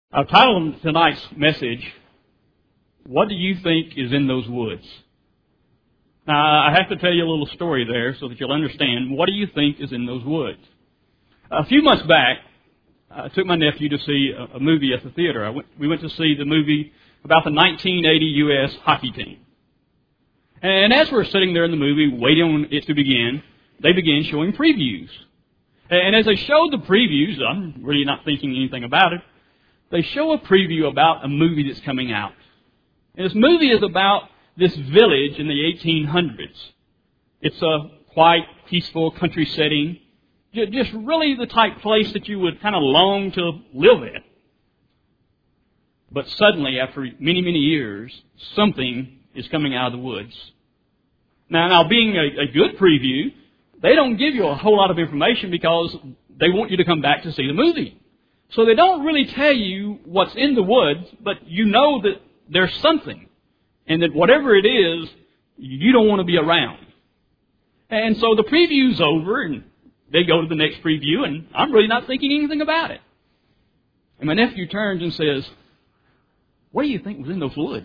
I've titled tonight's message, What Do You Think Is in Those Woods? Now, I have to tell you a little story there so that you'll understand what do you think is in those woods. A few months back, I took my nephew to see a movie at the theater. We went to see the movie about the 1980 U.S. hockey team. And as we're sitting there in the movie, waiting on it to begin, they began showing previews. And as they showed the previews, I'm really not thinking anything about it, they show a preview about a movie that's coming out. And this movie is about this village in the 1800s. It's a quiet, peaceful country setting. Just really the type place that you would kind of long to live in. But suddenly, after many, many years, something is coming out of the woods. Now being a good preview, they don't give you a whole lot of information because they want you to come back to see the movie. So they don't really tell you what's in the woods, but you know that there's something. And that whatever it is, you don't want to be around. And so the preview's over, and they go to the next preview, and I'm really not thinking anything about it. And my nephew turns and says, "What do you think was in those woods?"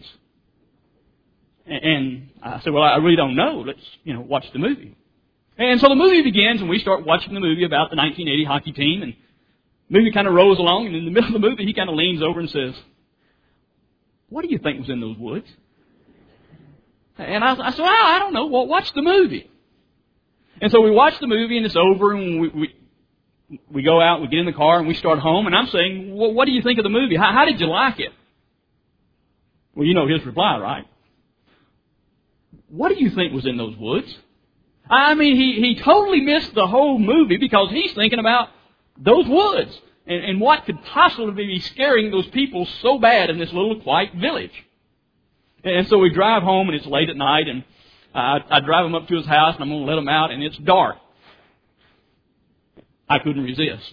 And I said, "Well, I really don't know. Let's, watch the movie." And so the movie begins, and we start watching the movie about the 1980 hockey team, and the movie kind of rolls along, and in the middle of the movie, he kind of leans over and says, "What do you think was in those woods?" And I said, "Well, I don't know. Well, watch the movie." And so we watch the movie, and it's over, and we go out, we get in the car, and we start home, and I'm saying, "Well, what do you think of the movie? How did you like it?" Well, you know his reply, right? "What do you think was in those woods?" I mean, he totally missed the whole movie because he's thinking about those woods and what could possibly be scaring those people so bad in this little quiet village. And so we drive home, and it's late at night, and I drive him up to his house, and I'm going to let him out, and it's dark. I couldn't resist.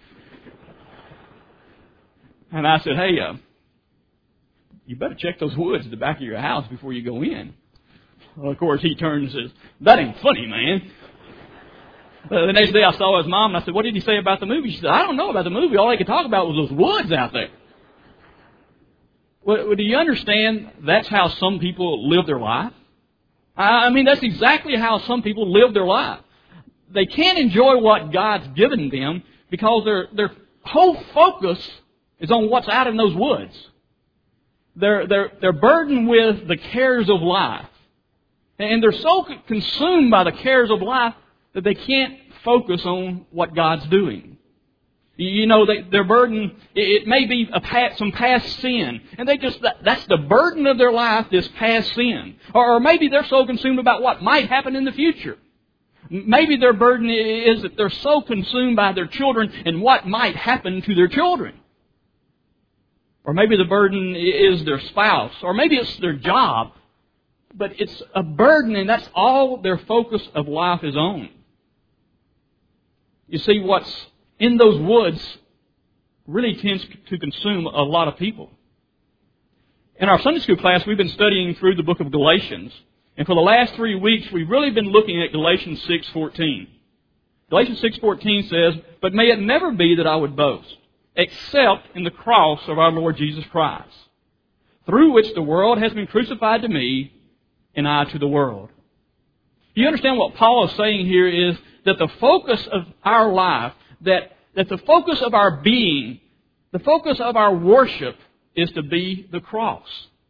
And I said, "Hey, you better check those woods at the back of your house before you go in." Well, of course, he turns and says, "That ain't funny, man." The next day I saw his mom, and I said, "What did he say about the movie?" She said, "I don't know about the movie. All he could talk about was those woods out there." Well, do you understand that's how some people live their life? I mean, that's exactly how some people live their life. They can't enjoy what God's given them because their whole focus is on what's out in those woods. They're burdened with the cares of life. And they're so consumed by the cares of life that they can't focus on what God's doing. Their burden, it may be some past sin. And that's the burden of their life, this past sin. Or maybe they're so consumed about what might happen in the future. Maybe their burden is that they're so consumed by their children and what might happen to their children. Or maybe the burden is their spouse. Or maybe it's their job. But it's a burden, and that's all their focus of life is on. You see, what's in those woods really tends to consume a lot of people. In our Sunday school class, we've been studying through the book of Galatians. And for the last 3 weeks, we've really been looking at Galatians 6:14. Galatians 6:14 says, "But may it never be that I would boast, except in the cross of our Lord Jesus Christ, through which the world has been crucified to me, and I to the world." You understand what Paul is saying here is that the focus of our life, that the focus of our being, the focus of our worship is to be the cross.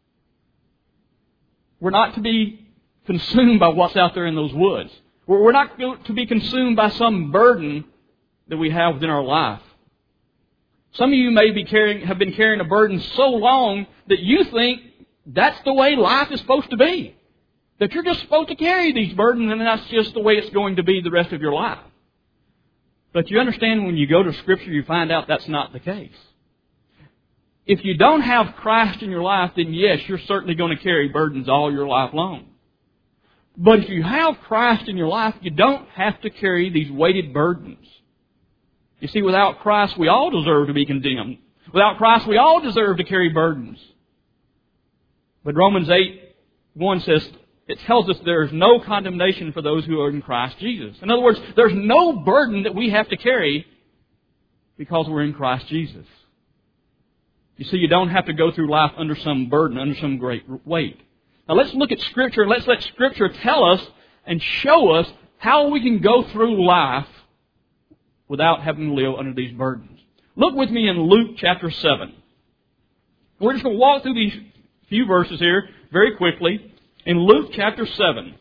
We're not to be consumed by what's out there in those woods. We're not to be consumed by some burden that we have within our life. Some of you may have been carrying a burden so long that you think that's the way life is supposed to be. That you're just supposed to carry these burdens, and that's just the way it's going to be the rest of your life. But you understand when you go to Scripture, you find out that's not the case. If you don't have Christ in your life, then yes, you're certainly going to carry burdens all your life long. But if you have Christ in your life, you don't have to carry these weighted burdens. You see, without Christ, we all deserve to be condemned. Without Christ, we all deserve to carry burdens. But Romans 8:1 says, it tells us there is no condemnation for those who are in Christ Jesus. In other words, there's no burden that we have to carry because we're in Christ Jesus. You see, you don't have to go through life under some burden, under some great weight. Now let's look at Scripture and let's let Scripture tell us and show us how we can go through life without having to live under these burdens. Look with me in Luke chapter 7. We're just going to walk through these few verses here very quickly. In Luke chapter 7,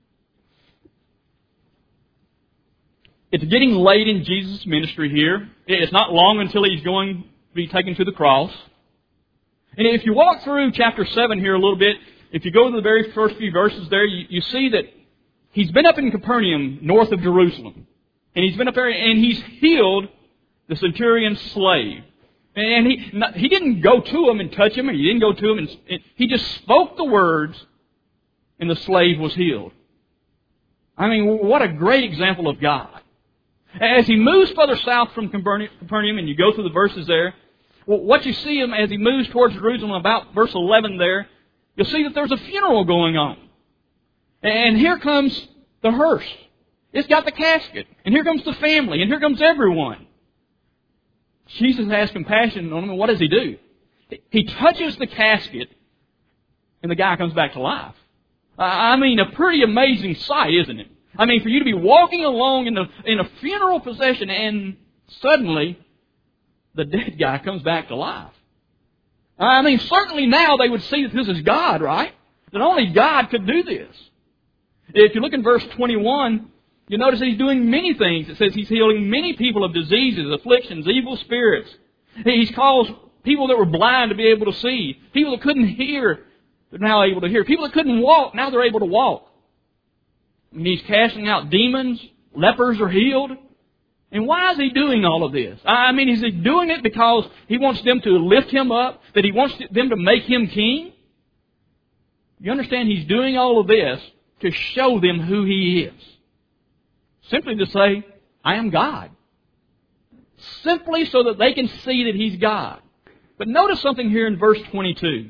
it's getting late in Jesus' ministry here. It's not long until He's going to be taken to the cross. And if you walk through chapter 7 here a little bit, if you go to the very first few verses there, you see that He's been up in Capernaum, north of Jerusalem. And He's been up there and He's healed the centurion's slave. And he didn't go to him and touch him, and he didn't go to him, and he just spoke the words, and the slave was healed. I mean, what a great example of God. As He moves further south from Capernaum, and you go through the verses there, what you see him as He moves towards Jerusalem, about verse 11 there, you'll see that there's a funeral going on. And here comes the hearse. It's got the casket. And here comes the family. And here comes everyone. Jesus has compassion on him, and what does He do? He touches the casket, and the guy comes back to life. I mean, a pretty amazing sight, isn't it? I mean, for you to be walking along in a funeral procession, and suddenly the dead guy comes back to life. I mean, certainly now they would see that this is God, right? That only God could do this. If you look in verse 21, you notice that He's doing many things. It says He's healing many people of diseases, afflictions, evil spirits. He's caused people that were blind to be able to see. People that couldn't hear, they're now able to hear. People that couldn't walk, now they're able to walk. And He's casting out demons. Lepers are healed. And why is He doing all of this? I mean, is He doing it because He wants them to lift Him up? That He wants them to make Him king? You understand, He's doing all of this to show them who He is. Simply to say, I am God. Simply so that they can see that He's God. But notice something here in verse 22.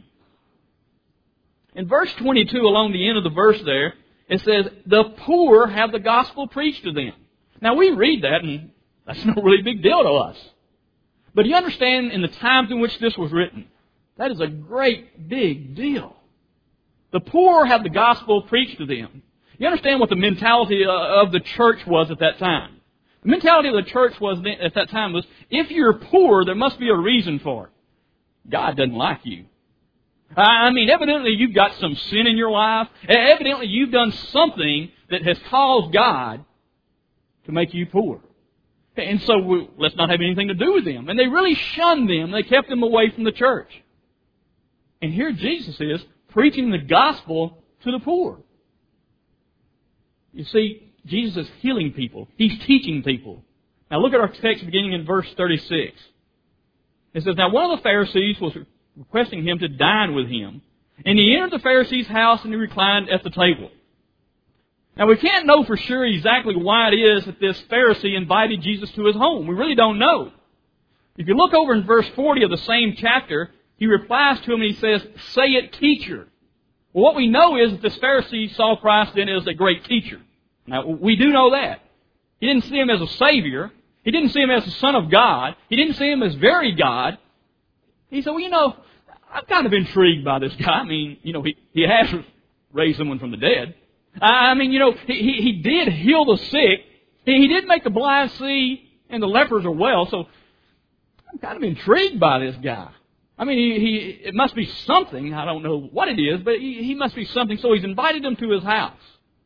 In verse 22, along the end of the verse there, it says, the poor have the gospel preached to them. Now we read that, and that's no really big deal to us. But you understand, in the times in which this was written, that is a great big deal. The poor have the gospel preached to them. You understand what the mentality of the church was at that time. The mentality of the church at that time was, if you're poor, there must be a reason for it. God doesn't like you. I mean, evidently you've got some sin in your life. Evidently you've done something that has caused God to make you poor. And so let's not have anything to do with them. And they really shunned them. They kept them away from the church. And here Jesus is preaching the gospel to the poor. You see, Jesus is healing people. He's teaching people. Now look at our text beginning in verse 36. It says, now one of the Pharisees was requesting Him to dine with him. And he entered the Pharisee's house and he reclined at the table. Now we can't know for sure exactly why it is that this Pharisee invited Jesus to his home. We really don't know. If you look over in verse 40 of the same chapter, he replies to him and he says, say it, teacher. Well, what we know is that this Pharisee saw Christ then as a great teacher. Now, we do know that. He didn't see Him as a Savior. He didn't see Him as the Son of God. He didn't see Him as very God. He said, well, I'm kind of intrigued by this guy. I mean, he has raised someone from the dead. I mean, he did heal the sick. He did make the blind see and the lepers are well. So I'm kind of intrigued by this guy. I mean, it must be something. I don't know what it is, but he must be something. So He's invited him to his house.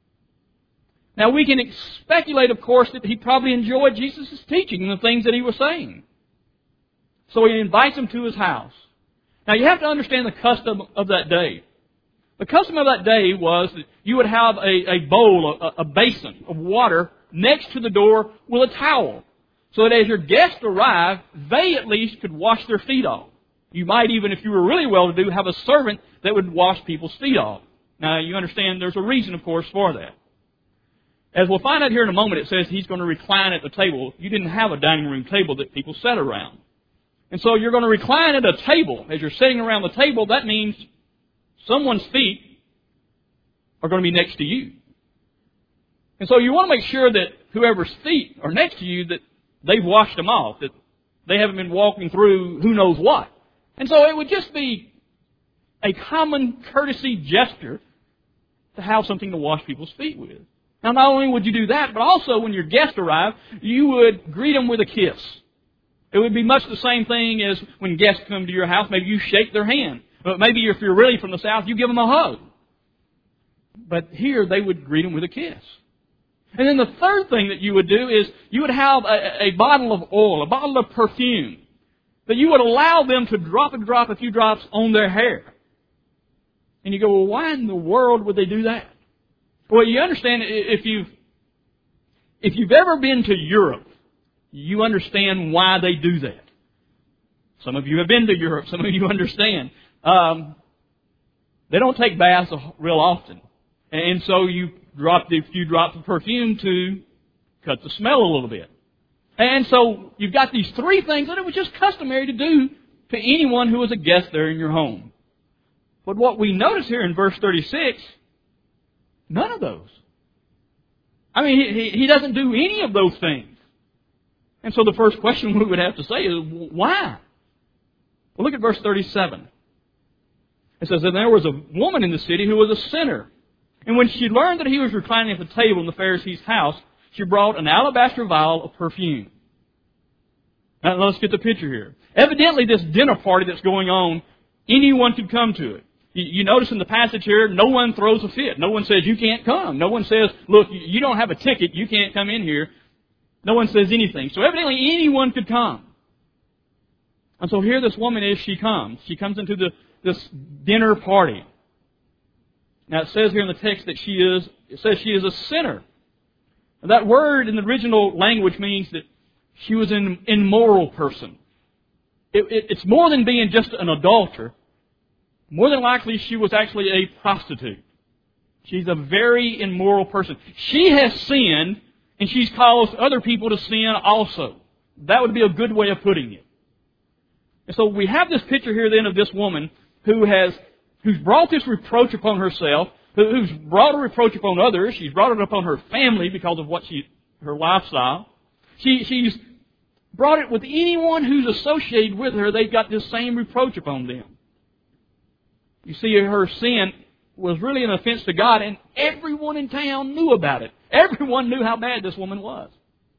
Now, we can speculate, of course, that he probably enjoyed Jesus' teaching and the things that He was saying. So He invites him to his house. Now, you have to understand the custom of that day. The custom of that day was that you would have a bowl, a basin of water next to the door with a towel. So that as your guests arrived, they at least could wash their feet off. You might even, if you were really well-to-do, have a servant that would wash people's feet off. Now, you understand there's a reason, of course, for that. As we'll find out here in a moment, it says He's going to recline at the table. You didn't have a dining room table that people sat around. And so you're going to recline at a table. As you're sitting around the table, that means someone's feet are going to be next to you. And so you want to make sure that whoever's feet are next to you, that they've washed them off, that they haven't been walking through who knows what. And so it would just be a common courtesy gesture to have something to wash people's feet with. Now, not only would you do that, but also when your guests arrive, you would greet them with a kiss. It would be much the same thing as when guests come to your house. Maybe you shake their hand. But maybe if you're really from the South, you give them a hug. But here, they would greet them with a kiss. And then the third thing that you would do is you would have a bottle of oil, a bottle of perfume, that you would allow them to drop a few drops on their hair. And you go, well, why in the world would they do that? Well, you understand, if you've ever been to Europe, you understand why they do that. Some of you have been to Europe. Some of you understand. They don't take baths real often. And so you drop a few drops of perfume to cut the smell a little bit. And so you've got these three things that it was just customary to do to anyone who was a guest there in your home. But what we notice here in verse 36, none of those. I mean, he doesn't do any of those things. And so the first question we would have to say is, why? Well, look at verse 37. It says, and there was a woman in the city who was a sinner. And when she learned that he was reclining at the table in the Pharisee's house, she brought an alabaster vial of perfume. Now, let's get the picture here. Evidently, this dinner party that's going on, anyone could come to it. You notice in the passage here, no one throws a fit. No one says, you can't come. No one says, look, you don't have a ticket, you can't come in here. No one says anything. So evidently anyone could come. And so here this woman is, she comes. She comes into this dinner party. Now it says here in the text that she is a sinner. And that word in the original language means that she was an immoral person. It's more than being just an adulterer. More than likely she was actually a prostitute. She's a very immoral person. She has sinned, and she's caused other people to sin also. That would be a good way of putting it. And so we have this picture here then of this woman who's brought this reproach upon herself, who's brought a reproach upon others. She's brought it upon her family because of her lifestyle. She's brought it with anyone who's associated with her. They've got this same reproach upon them. You see, her sin was really an offense to God, and everyone in town knew about it. Everyone knew how bad this woman was.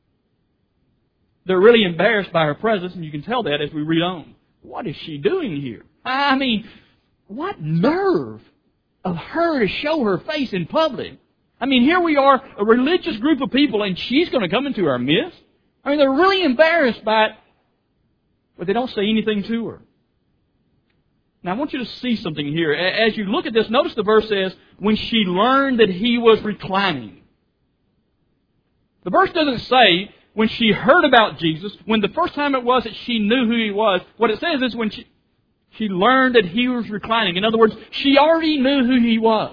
They're really embarrassed by her presence, and you can tell that as we read on. What is she doing here? I mean, what nerve of her to show her face in public. I mean, here we are, a religious group of people, and she's going to come into our midst? I mean, they're really embarrassed by it, but they don't say anything to her. Now, I want you to see something here. As you look at this, notice the verse says, when she learned that he was reclining. The verse doesn't say when she heard about Jesus, when the first time it was that she knew who he was. What it says is when she learned that he was reclining. In other words, she already knew who he was.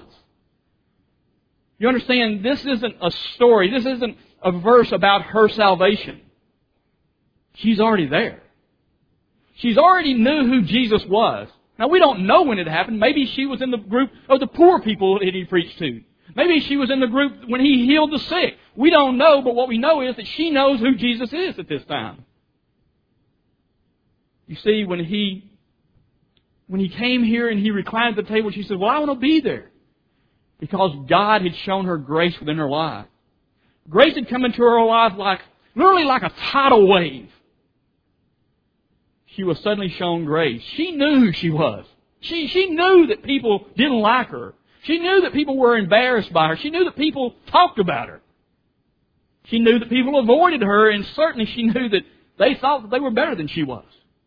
You understand, this isn't a story. This isn't a verse about her salvation. She's already there. She's already knew who Jesus was. Now, we don't know when it happened. Maybe she was in the group of the poor people that he preached to. Maybe she was in the group when he healed the sick. We don't know, but what we know is that she knows who Jesus is at this time. You see, when he came here and he reclined at the table, she said, well, I want to be there. Because God had shown her grace within her life. Grace had come into her life literally like a tidal wave. She was suddenly shown grace. She knew who she was. She knew that people didn't like her. She knew that people were embarrassed by her. She knew that people talked about her. She knew that people avoided her, and certainly she knew that they thought that they were better than she was.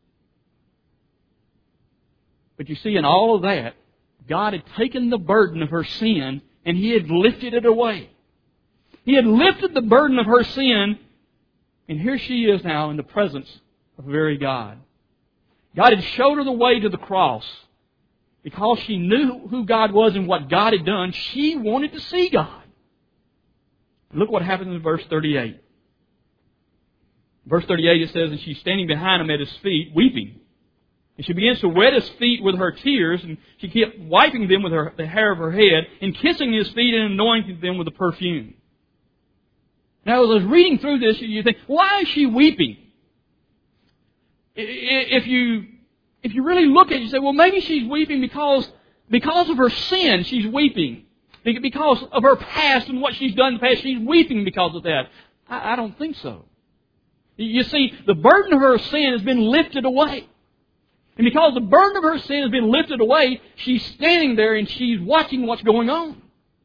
But you see, in all of that, God had taken the burden of her sin and He had lifted it away. He had lifted the burden of her sin, and here she is now in the presence of the very God. God had showed her the way to the cross. Because she knew who God was and what God had done, she wanted to see God. Look what happens in verse 38. Verse 38 it says, and she's standing behind him at his feet, weeping. And she begins to wet his feet with her tears, and she kept wiping them with the hair of her head, and kissing his feet and anointing them with the perfume. Now, as I was reading through this, you think, why is she weeping? If you if you really look at it, you say, well, maybe she's weeping because of her sin. She's weeping. Because of her past and what she's done in the past, she's weeping because of that. I don't think so. You see, the burden of her sin has been lifted away. And because the burden of her sin has been lifted away, she's standing there and she's watching what's going on.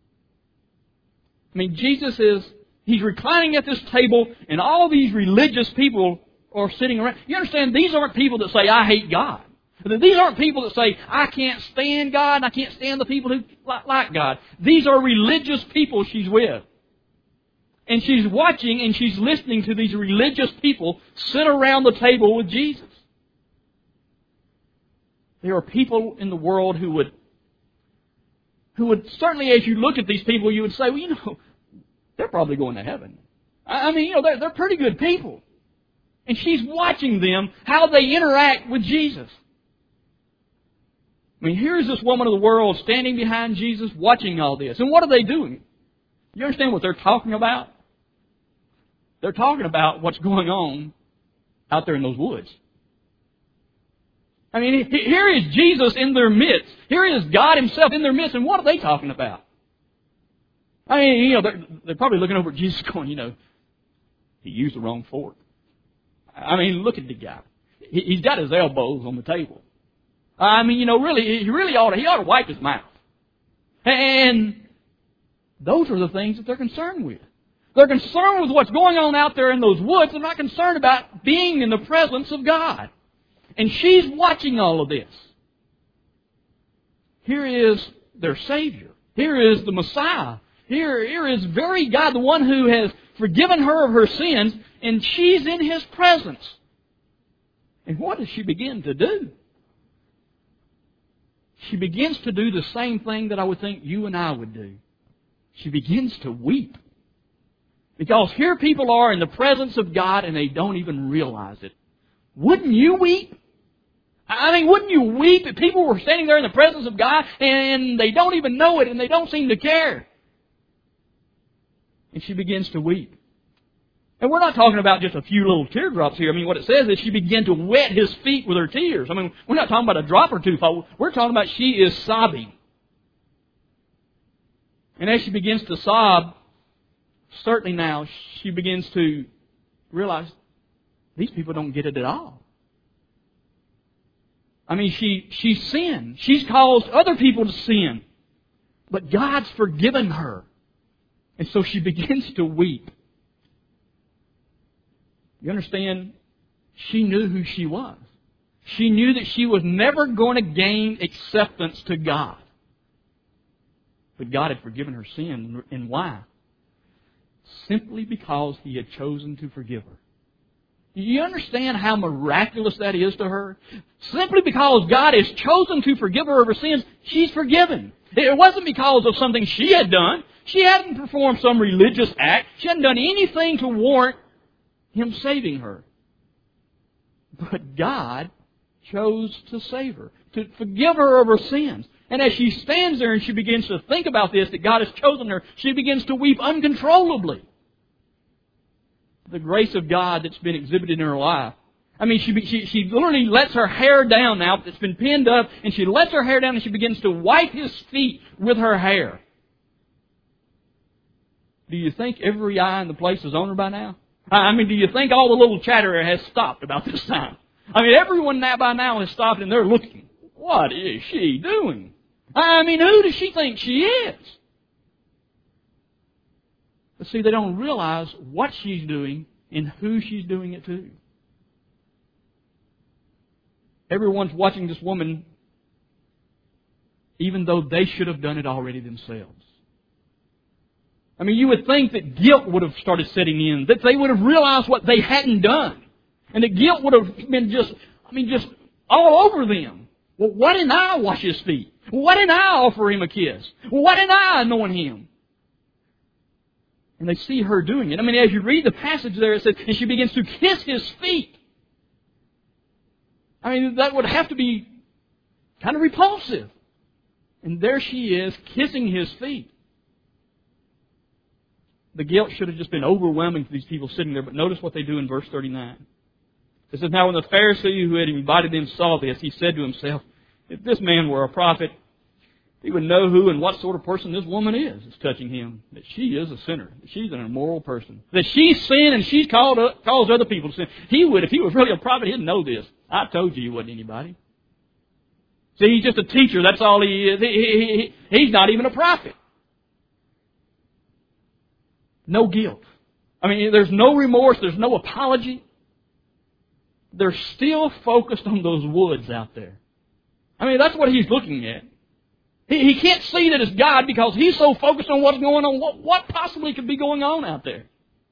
I mean, He's reclining at this table and all these religious people are sitting around. You understand, these aren't people that say, I hate God. These aren't people that say, I can't stand God and I can't stand the people who like God. These are religious people she's with. And she's watching and she's listening to these religious people sit around the table with Jesus. There are people in the world who would certainly, as you look at these people, you would say, well, they're probably going to heaven. I mean, they're pretty good people. And she's watching them, how they interact with Jesus. I mean, here's this woman of the world standing behind Jesus, watching all this. And what are they doing? You understand what they're talking about? They're talking about what's going on out there in those woods. I mean, here is Jesus in their midst. Here is God Himself in their midst. And what are they talking about? I mean, they're probably looking over at Jesus going, He used the wrong fork. I mean, look at the guy. He's got his elbows on the table. I mean, he really ought to wipe his mouth. And those are the things that they're concerned with. They're concerned with what's going on out there in those woods. They're not concerned about being in the presence of God. And she's watching all of this. Here is their Savior. Here is the Messiah. Here is very God, the one who has forgiven her of her sins, and she's in His presence. And what does she begin to do? She begins to do the same thing that I would think you and I would do. She begins to weep. Because here people are in the presence of God and they don't even realize it. Wouldn't you weep? I mean, wouldn't you weep if people were standing there in the presence of God and they don't even know it and they don't seem to care? And she begins to weep. And we're not talking about just a few little teardrops here. I mean, what it says is she began to wet His feet with her tears. I mean, we're not talking about a drop or two. We're talking about she is sobbing. And as she begins to sob, certainly now she begins to realize these people don't get it at all. I mean, she sinned. She's caused other people to sin. But God's forgiven her. And so she begins to weep. You understand? She knew who she was. She knew that she was never going to gain acceptance to God. But God had forgiven her sin. And why? Simply because He had chosen to forgive her. Do you understand how miraculous that is to her? Simply because God has chosen to forgive her of her sins, she's forgiven. It wasn't because of something she had done. She hadn't performed some religious act. She hadn't done anything to warrant Him saving her. But God chose to save her, to forgive her of her sins. And as she stands there and she begins to think about this, that God has chosen her, she begins to weep uncontrollably. The grace of God that's been exhibited in her life. I mean, she literally lets her hair down now. It's been pinned up, and she lets her hair down and she begins to wipe His feet with her hair. Do you think every eye in the place is on her by now? I mean, do you think all the little chatter has stopped about this time? I mean, everyone now by now has stopped and they're looking. What is she doing? I mean, who does she think she is? But see, they don't realize what she's doing and who she's doing it to. Everyone's watching this woman, even though they should have done it already themselves. I mean, you would think that guilt would have started setting in, that they would have realized what they hadn't done. And that guilt would have been just all over them. Well, why didn't I wash His feet? Well, why didn't I offer Him a kiss? Well, why didn't I anoint Him? And they see her doing it. I mean, as you read the passage there, it says, and she begins to kiss His feet. I mean, that would have to be kind of repulsive. And there she is, kissing His feet. The guilt should have just been overwhelming for these people sitting there. But notice what they do in verse 39. It says, now when the Pharisee who had invited him saw this, he said to himself, if this man were a prophet, he would know who and what sort of person this woman is that's touching him. That she is a sinner. That she's an immoral person. That she's sinned and she's caused other people to sin. He would, if he was really a prophet, he'd know this. I told you he wasn't anybody. See, he's just a teacher. That's all he is. He's not even a prophet. No guilt. I mean, there's no remorse. There's no apology. They're still focused on those woods out there. I mean, that's what he's looking at. He can't see that it's God because he's so focused on what's going on. What possibly could be going on out there?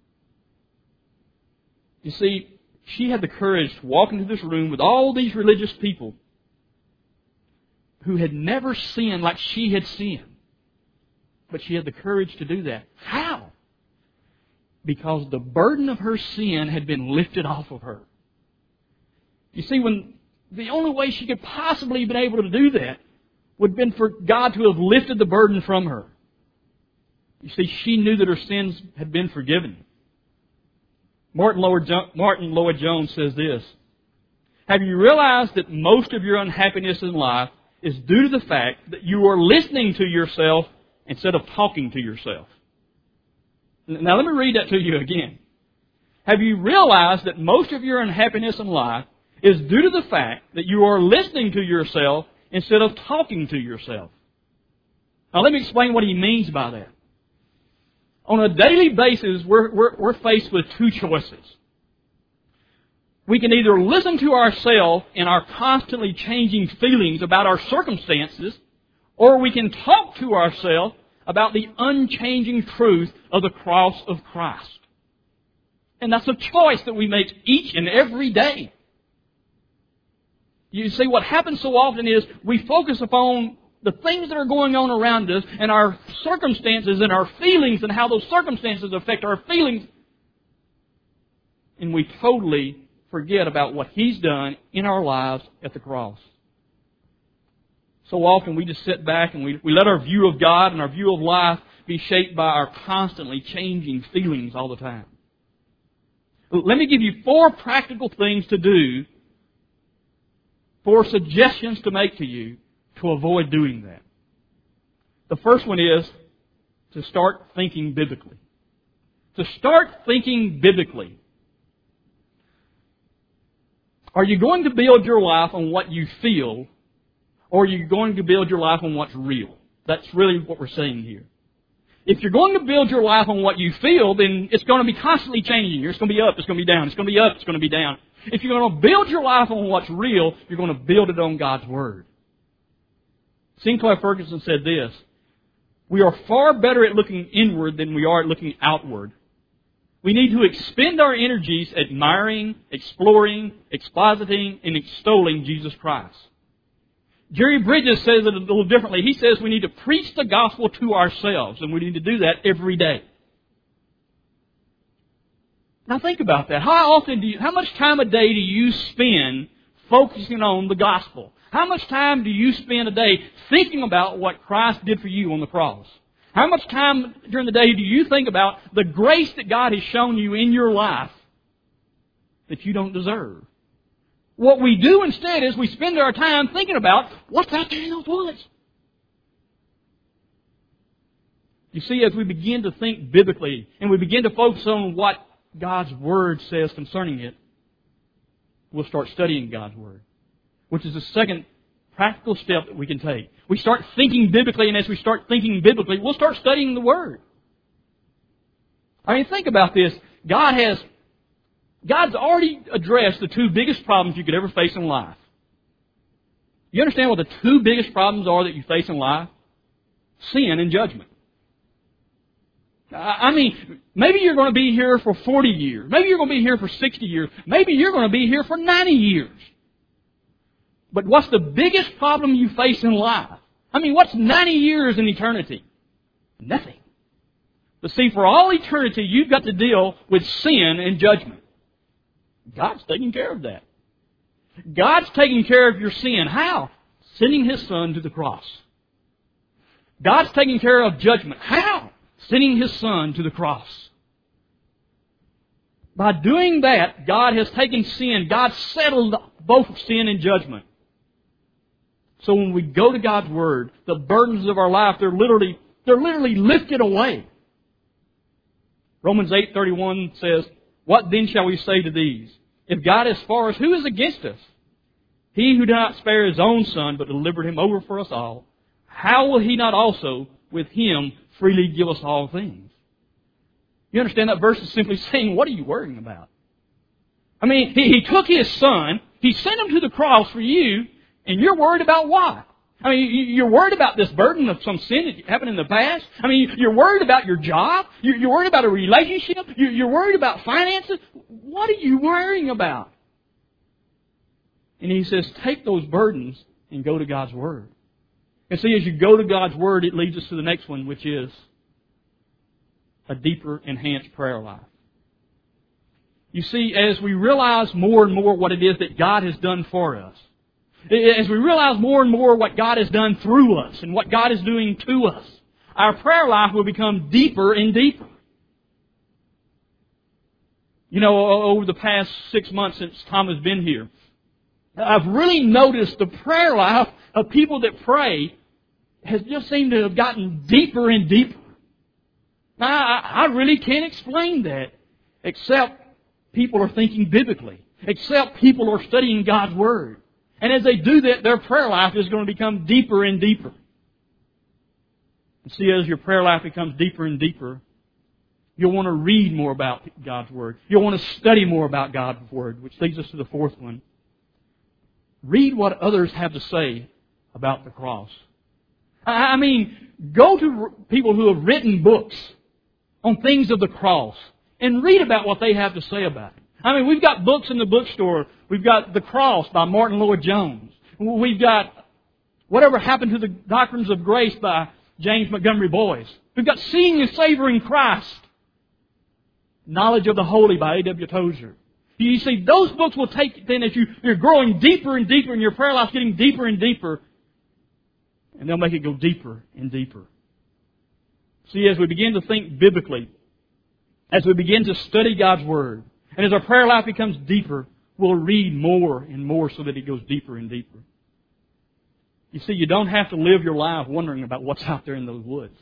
You see, she had the courage to walk into this room with all these religious people who had never sinned like she had sinned. But she had the courage to do that. How? Because the burden of her sin had been lifted off of her. You see, when the only way she could possibly have been able to do that would have been for God to have lifted the burden from her. You see, she knew that her sins had been forgiven. Martin Lloyd-Jones says this, have you realized that most of your unhappiness in life is due to the fact that you are listening to yourself instead of talking to yourself? Now let me read that to you again. Have you realized that most of your unhappiness in life is due to the fact that you are listening to yourself instead of talking to yourself? Now let me explain what he means by that. On a daily basis, we're faced with two choices. We can either listen to ourselves and our constantly changing feelings about our circumstances, or we can talk to ourselves about the unchanging truth of the cross of Christ. And that's a choice that we make each and every day. You see, what happens so often is we focus upon the things that are going on around us and our circumstances and our feelings and how those circumstances affect our feelings. And we totally forget about what He's done in our lives at the cross. So often we just sit back and we let our view of God and our view of life be shaped by our constantly changing feelings all the time. Let me give you 4 practical things to do, 4 suggestions to make to you to avoid doing that. The first one is to start thinking biblically. To start thinking biblically. Are you going to build your life on what you feel, or are you going to build your life on what's real? That's really what we're saying here. If you're going to build your life on what you feel, then it's going to be constantly changing. It's going to be up, it's going to be down. It's going to be up, it's going to be down. If you're going to build your life on what's real, you're going to build it on God's Word. Sinclair Ferguson said this, we are far better at looking inward than we are at looking outward. We need to expend our energies admiring, exploring, expositing, and extolling Jesus Christ. Jerry Bridges says it a little differently. He says we need to preach the gospel to ourselves, and we need to do that every day. Now think about that. How much time a day do you spend focusing on the gospel? How much time do you spend a day thinking about what Christ did for you on the cross? How much time during the day do you think about the grace that God has shown you in your life that you don't deserve? What we do instead is we spend our time thinking about what's out there in those woods. You see, as we begin to think biblically and we begin to focus on what God's Word says concerning it, we'll start studying God's Word, which is the second practical step that we can take. We start thinking biblically, and as we start thinking biblically, we'll start studying the Word. I mean, think about this. God's already addressed the 2 biggest problems you could ever face in life. You understand what the 2 biggest problems are that you face in life? Sin and judgment. I mean, maybe you're going to be here for 40 years. Maybe you're going to be here for 60 years. Maybe you're going to be here for 90 years. But what's the biggest problem you face in life? I mean, what's 90 years in eternity? Nothing. But see, for all eternity, you've got to deal with sin and judgment. God's taking care of that. God's taking care of your sin. How? Sending His Son to the cross. God's taking care of judgment. How? Sending His Son to the cross. By doing that, God has taken sin. God settled both sin and judgment. So when we go to God's Word, the burdens of our life, they're literally lifted away. Romans 8:31 says, "What then shall we say to these? If God is for us, who is against us? He who did not spare His own Son, but delivered Him over for us all, how will He not also with Him freely give us all things?" You understand that verse is simply saying, what are you worrying about? I mean, He took His Son, He sent Him to the cross for you, and you're worried about what? I mean, you're worried about this burden of some sin that happened in the past? I mean, you're worried about your job? You're worried about a relationship? You're worried about finances? What are you worrying about? And He says, take those burdens and go to God's Word. And see, as you go to God's Word, it leads us to the next one, which is a deeper, enhanced prayer life. You see, as we realize more and more what it is that God has done for us, as we realize more and more what God has done through us and what God is doing to us, our prayer life will become deeper and deeper. You know, over the past 6 months since Tom has been here, I've really noticed the prayer life of people that pray has just seemed to have gotten deeper and deeper. Now, I really can't explain that, except people are thinking biblically, except people are studying God's Word. And as they do that, their prayer life is going to become deeper and deeper. And see, as your prayer life becomes deeper and deeper, you'll want to read more about God's Word. You'll want to study more about God's Word, which leads us to the fourth one. Read what others have to say about the cross. I mean, go to people who have written books on things of the cross and read about what they have to say about it. I mean, we've got books in the bookstore. We've got The Cross by Martin Lloyd-Jones. We've got Whatever Happened to the Doctrines of Grace by James Montgomery Boyce. We've got Seeing and Savoring Christ, Knowledge of the Holy by A.W. Tozer. You see, those books will take, then as you're growing deeper and deeper and your prayer life's getting deeper and deeper, and they'll make it go deeper and deeper. See, as we begin to think biblically, as we begin to study God's Word, and as our prayer life becomes deeper, we'll read more and more so that it goes deeper and deeper. You see, you don't have to live your life wondering about what's out there in those woods.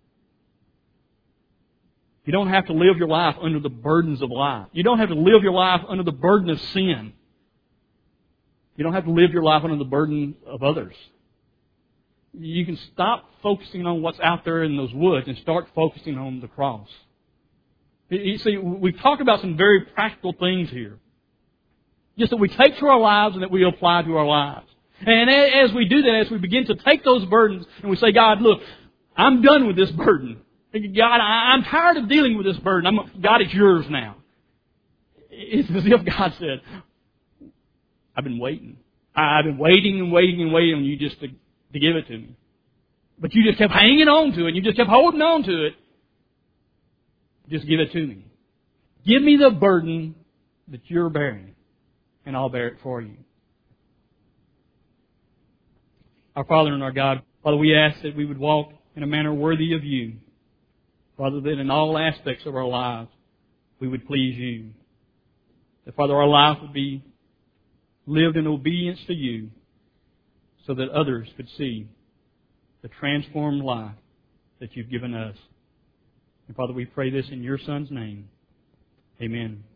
You don't have to live your life under the burdens of life. You don't have to live your life under the burden of sin. You don't have to live your life under the burden of others. You can stop focusing on what's out there in those woods and start focusing on the cross. You see, we've talked about some very practical things here. Just that we take to our lives and that we apply to our lives. And as we do that, as we begin to take those burdens and we say, God, look, I'm done with this burden. God, I'm tired of dealing with this burden. God, it's yours now. It's as if God said, I've been waiting. I've been waiting and waiting and waiting on you just to give it to me. But you just kept hanging on to it. You just kept holding on to it. Just give it to me. Give me the burden that you're bearing, and I'll bear it for you. Our Father and our God, Father, we ask that we would walk in a manner worthy of you. Father, that in all aspects of our lives, we would please you. That, Father, our life would be lived in obedience to you so that others could see the transformed life that you've given us. And Father, we pray this in your Son's name. Amen.